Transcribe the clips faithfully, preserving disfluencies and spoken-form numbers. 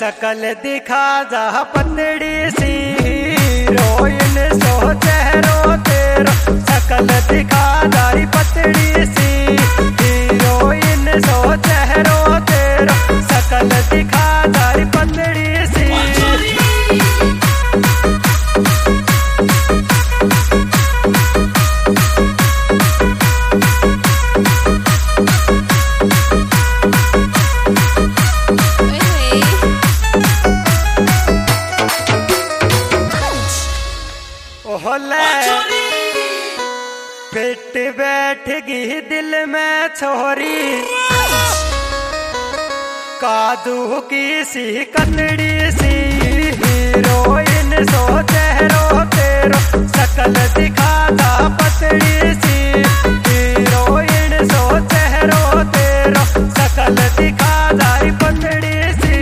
शकल दिखा जा पतड़ी सी हीरोइन सो चेहरो तेरा शकल दिखा जारी पतड़ी सी हीरोइन सो चेहरो तेरा शकल दिखा जारी पतड़ी सी फिट बैठ गई दिल में छोरी कादू की सी कतड़ी सी हीरोइन सो चेहरो तेरो शकल दिखा था पतड़ी सी हीरोइन सो चेहरो तेरो शकल दिखा जारी पतड़ी सी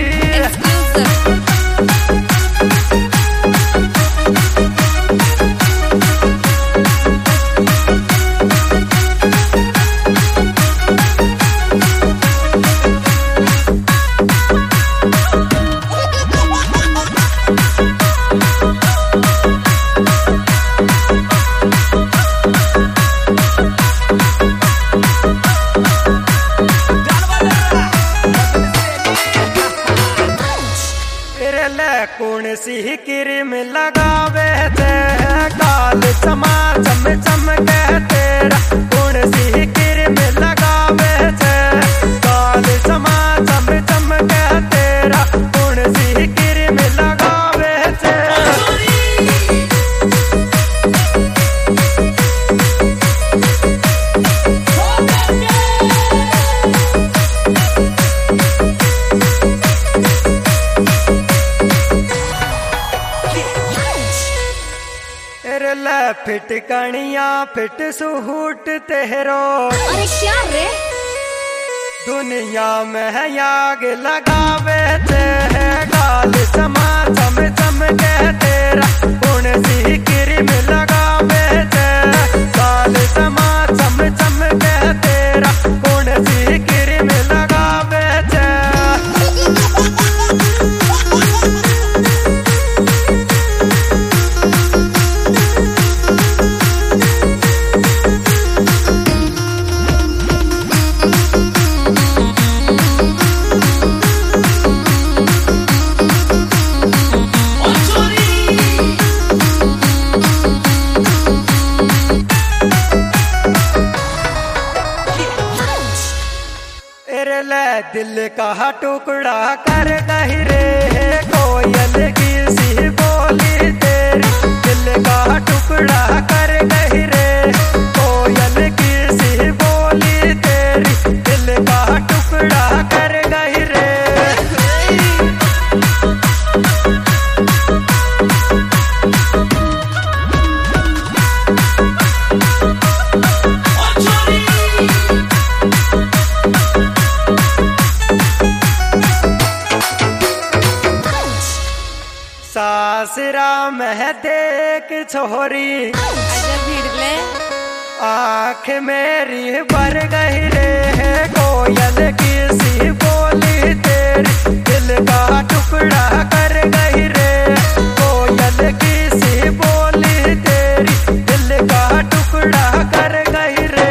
कौन सी क्रीम लगावे थे काल चमा चम चमके तेरा कौन सी क्रीम लगावे थे काल चमा चम चमके तेरा कौन सी क्रीम लगावे थे फिट कणिया फिट सूट तेरो अरे क्या रे दुनिया में आग लगावे थे गाल समा चम चमके तेरा कौन सी क्रीम लगावे थे गाल समा चम चमके तेरा कौन सी क्रीम लगावे थे दिल का टुकड़ा कर गहरे कोयल की सी बोली तेरी दिल का टुकड़ा कर गहरे कोयल की सी बोली तेरी दिल का टुकड़ा कर गहरे सासरा में देख छोरी आँख मेरी भर गई रे कोयल की सी बोली तेरी दिल का टुकड़ा कर गई रे कोयल की सी बोली तेरी दिल का टुकड़ा कर गई रे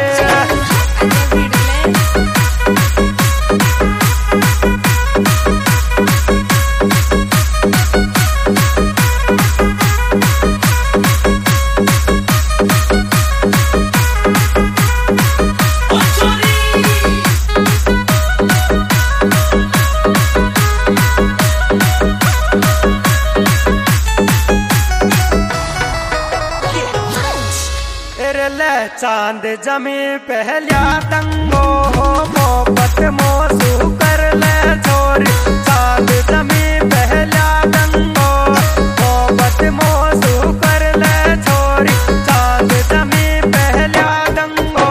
चांद जमी पहलिया तंगो मोहब्बत मोसू कर ले छोरी चांद जमी पहलिया तंगो मोहब्बत मोसू कर ले छोरी चांद जमी पहलिया तंगो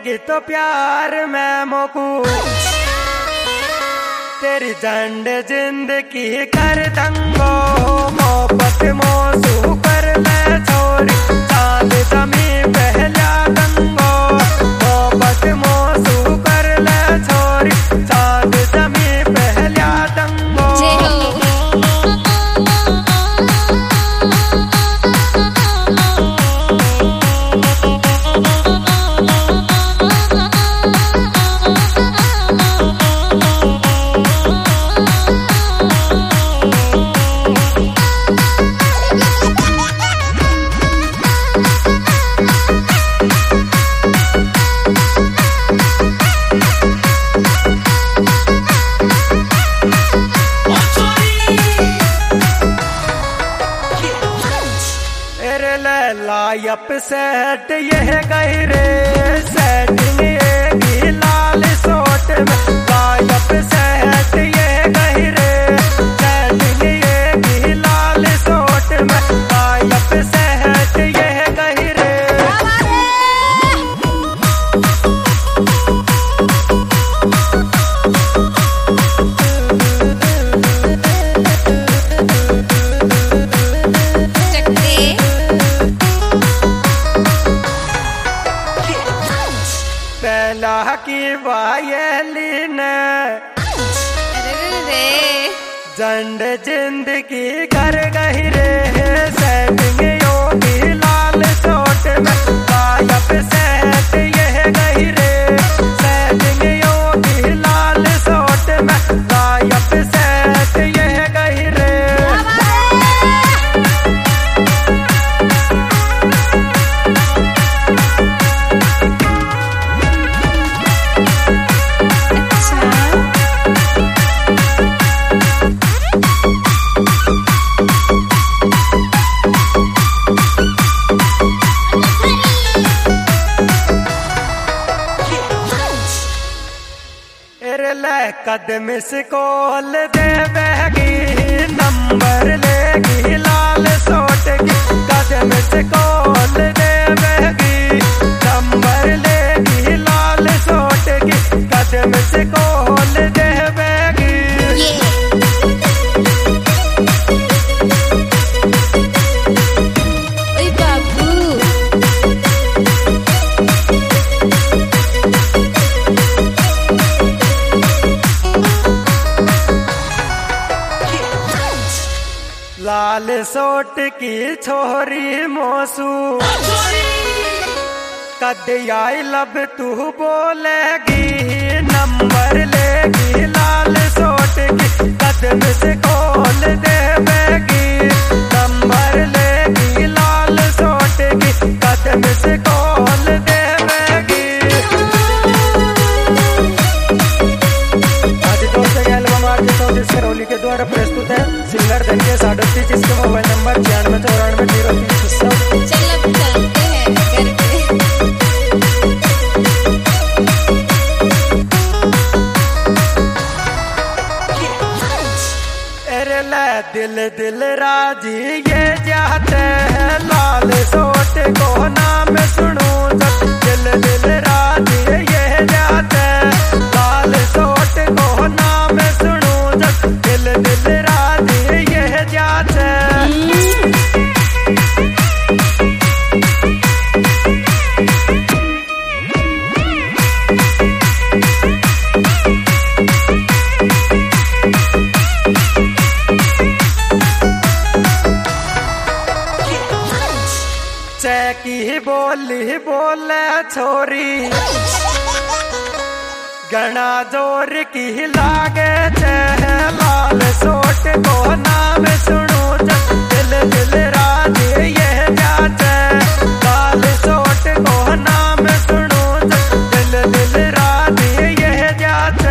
पड़ेगी तो प्यार में मोकू तेरी झंड जिंदगी कर दंगो मोहब्बत मोसू कर ले छोरी चांद जमी पहला दंगो मोहब्बत मोसू कर ले छोरी चांद जमी पहला दंगो लायप सेट यह गहरे सेटिंग एक लाल सोट में लायप सेट यह गहरे सेटिंग एक लाल सोट में लायप सेट यह गहरे पहला की वायली ने झंड जिंदगी कर गहरे सेटिंग योगी लाल सोट में लायप सेट यह गहरे सेटिंग योगी लाल सोट में लायप सेट यह गहरे कदम से कॉल दे बहगी नंबर लेगी लाल सोट की कदम से कॉल दे बहगी नंबर लेगी लाल सोट की कदम से कॉल दे बहगी लाल सोट की छोरी मोसू कद आई लब तू बोलेगी नंबर लेगी लाल सोट की कदम से कॉल देगी नंबर लेगी लाल सोट की कदम से कॉल देगी आज दोस्तों ये एल्बम आरजे चौधरी सिरौली के द्वारा प्रस्तुत है सिंगर धनके साडोती जिसके मोबाइल नंबर छियानवे चौरानवे जीरो तीन सौ चलो चलते हैं घर पे अरे ले दिल दिल राजी ये जाते हैं लाल सोट को नाम सुनू दिल दिल राजी ये जाते लाल सोट को नाम सुनू दिल दिल राजी ये जाते की बोली बोले छोरी गणा जोर की लागे छे लाल सोट को नाम सुनू दिल दिल राज ये जाते लाल सोट को नाम सुनू दिल दिल राज ये जाते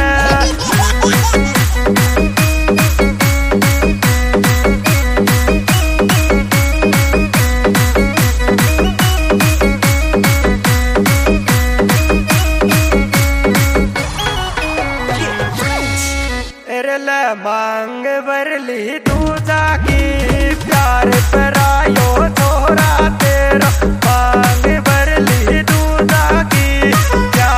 मांग बरली दूजा की प्यार परायो छोरा तेरा मांग बरली दूजा की प्यार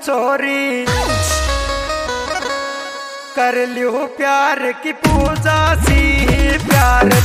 छोरी कर लियो प्यार की पूजा सी प्यार